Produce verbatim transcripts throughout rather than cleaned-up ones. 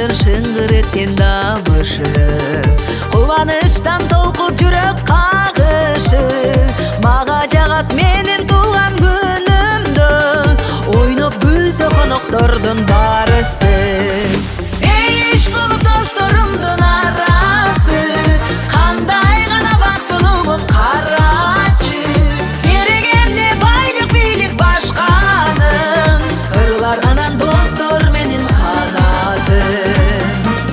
Кулактардын шыңгыр эткен табышы, кубанычтан толкуп жүрөк кагышы. Мага жагат менин туулган күнүмдө ойноп күлсө коноктордун барысы. Эйиш болуп досторумдун арасы, кандай гана бактылуумун карачы. Керегемде байлык бийлик башканын, ырлар анан достор менин канатын.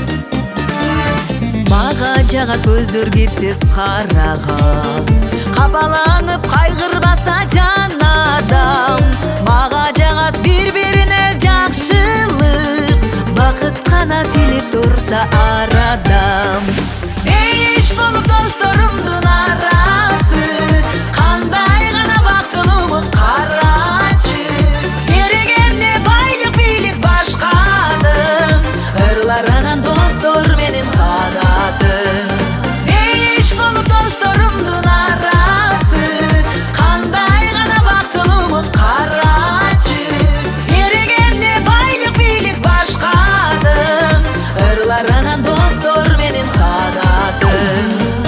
Мага жага көздөр бирсиз караган, кабаланып кайгырбаса жан адам. Мага жагат бири-бирине жакшылык, бакыт гана тилеп турса ар адам. Эйиш болуп досторумдун арасы, кандай гана бактылуумун карачы. Керегемде байлык бийлик башканын, ырлар анан достор менин канатын. Эйиш болуп досторумдун арасы, кандай гана бактылуумун карачы. Керегемде байлык бийлик башканын, ырлар анан достор менин канатын.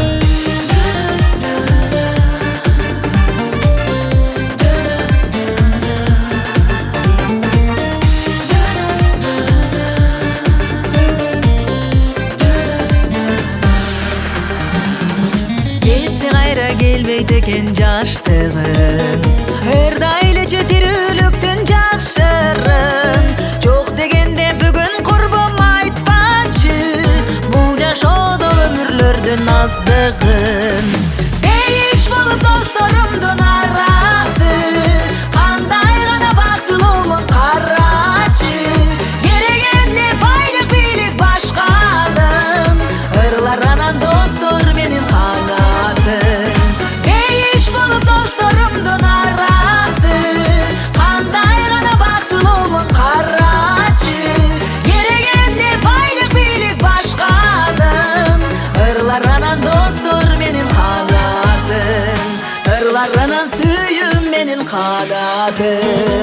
Кетсе кайра келбейт экен жаштыгым, ырдайлычы тирүүлүктүн жакшырын. Жок дегенде бүгүн курбум айтпачы, бул жашоодо өмүрлөрдүн аздыгын. Эйиш болуп досторумдун арасы, кандай гана бактылуумун карачы. Керегемде байлык бийлик башканын, ырлар анан достор менин канатын. Эйиш болуп досторумдун арасы, кандай гана бактылуумун карачы. Керегемде байлык бийлик башканын, ырлар анан достор менин канатын. Ырлар анан сүйүүм менин канатын.